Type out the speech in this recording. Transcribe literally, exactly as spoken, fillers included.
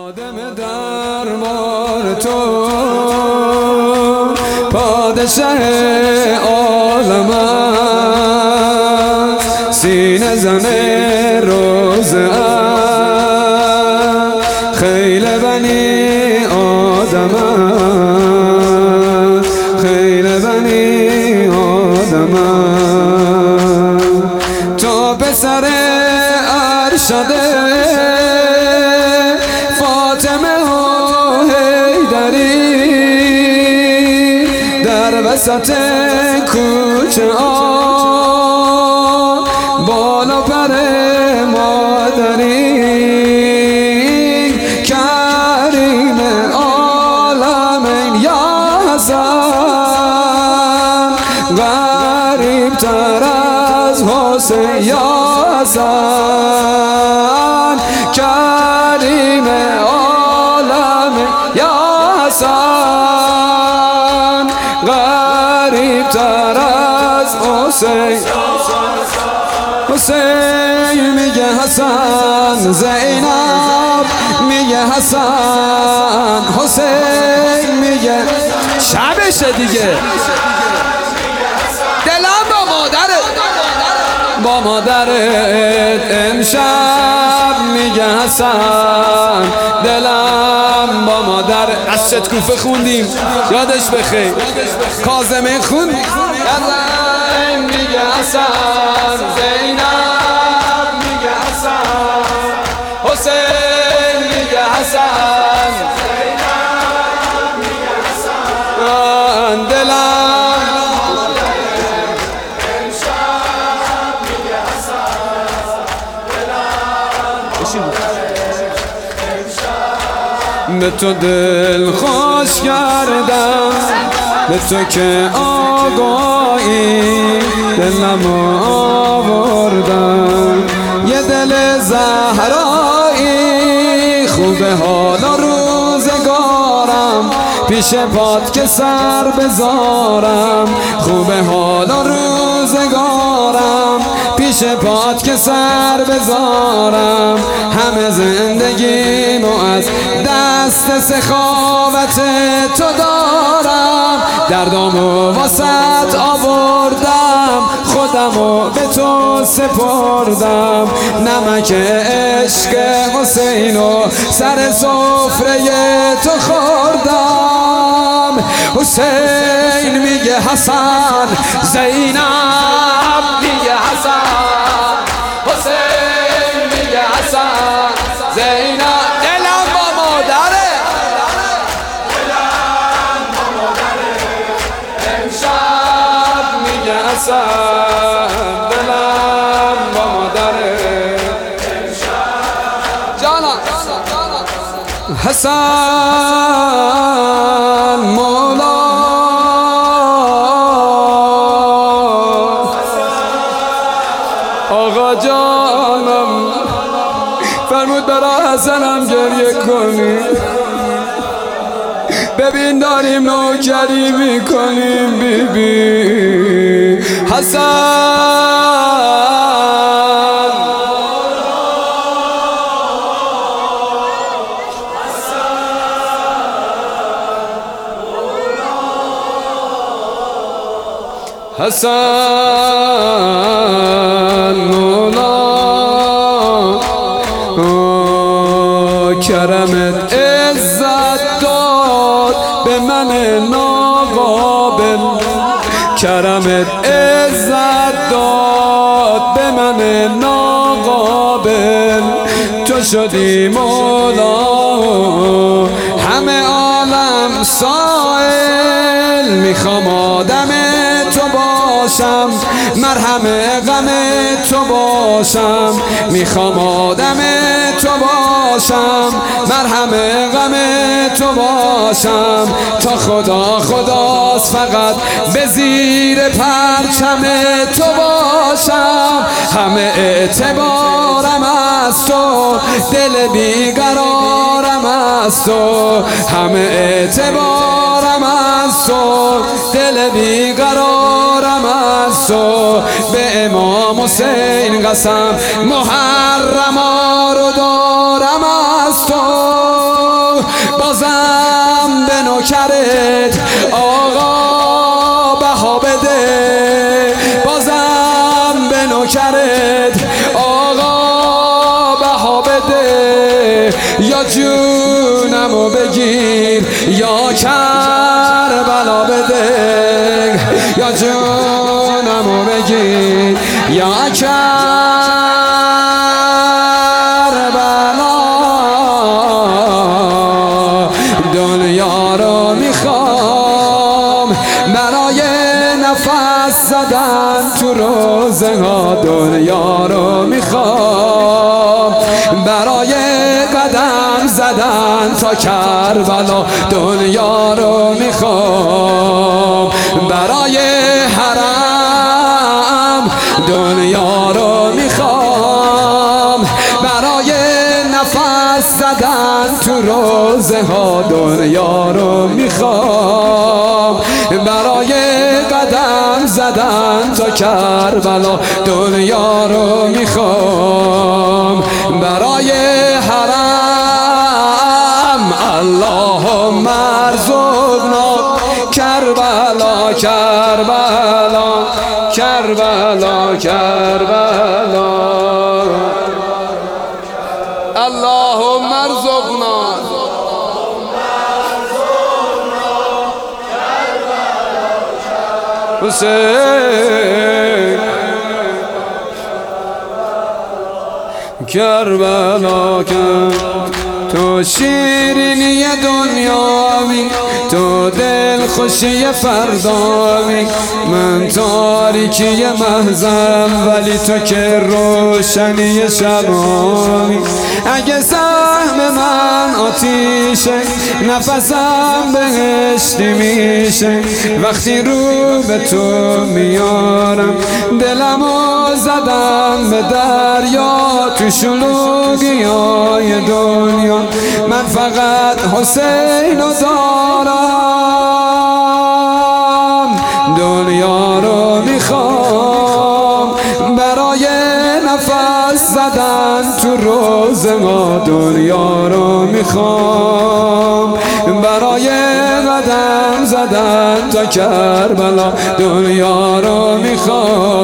خادم دربار تو پادشه عالم است، سینه زن روزه است، خیل بنی آدم است، خیل بنی آدم است. تو پسر ارشده وسط کوچه آ بالا پر مادری، کریم عالمین یا حسن، غریب تر از حسین یا حسن، کریم عالمین یا حسن، غریب تر از حسین. حسین میگه حسن، زینب میگه حسن، حسین میگه شبشه دیگه، دلم با مادرت با مادرت امشب میگه حسن، دلم با مادر. از شتکوفه خوندیم یادش بخیر، کاظمی خوند دلم میگه حسن، زینب میگه حسن، حسین میگه حسن، زینب میگه حسن، دلم امشب میگه حسن، دلم به تو دل خوش کردم، به تو که آگاهی دلم آوردم، یه دل زهرایی خوبه حالا روزگارم، پیش پات که سر بذارم، خوبه حالا روزگارم، پیش پات که سر بذارم، همه زندگیمو از دست سخاوت تو دارم، دردامو واسط آوردم، خودمو به تو سپردم، نمک عشق حسینو سر سفره تو خوردم. حسین میگه حسن، زینب میگه حسن، حسین میگه حسن، زینب دلم با مادره، دلم با مادره امشب میگه حسن، دلم با مادره امشب. جانا حسن مولا آقا جانم فرمود برای حسنم گریه کنی، ببین داریم نوکری میکنیم بی بی. حسن حسن مولا کرمت عزت داد به من ناقابل، کرمت عزت داد به من ناقابل، تو شدی مولا همه عالم سائل، میخوام آدم تو باشم، مرهم غم تو باشم، میخوام آدم تو باشم، مرهم غم تو باشم، تا خدا خداست فقط به زیر پرچم تو باشم، همه اعتبارم از تو، دل بیقرارم از تو، همه اعتبارم از تو، دل بیقرارم از تو، به امام حسین قسم محرما رو دارم از تو. نوکرت آقا بها بده، بازم به نوکرت آقا بها بده، یا جونمو بگیر یا کربلا بده، یا جونمو بگیر یا کربلا. دنیا رو میخوام برای نفس زدن تو روزه ها، دنیا رو میخوام برای قدم زدن تا کربلا، دنیا رو میخوام برای حرم، دنیا رو میخوام برای نفس زدن تو روزه ها، دنیا رو میخوام برای قدم زدن تا کربلا، دنیا رو میخوام برای حرم. اللهم ارزقنا کربلا کربلا کربلا کربلا. اللهم ارزقنا حسین کربلا کن، تو شیرینی دنیاوی، تو دل خوشی فرداوی، من تاریکی محضم ولی تو که روشنی شباوی. اگه سهم من آتیشه نفسم بهشتی میشه، وقتی رو به تو میارم دلمو زدم به دریا، تو شلوغی های دنیا من فقط حسین رو دارم. دنیا رو میخوام برای نفس زدن تو روز ما، دنیا رو میخوام برای قدم زدن تا کربلا، دنیا رو میخوام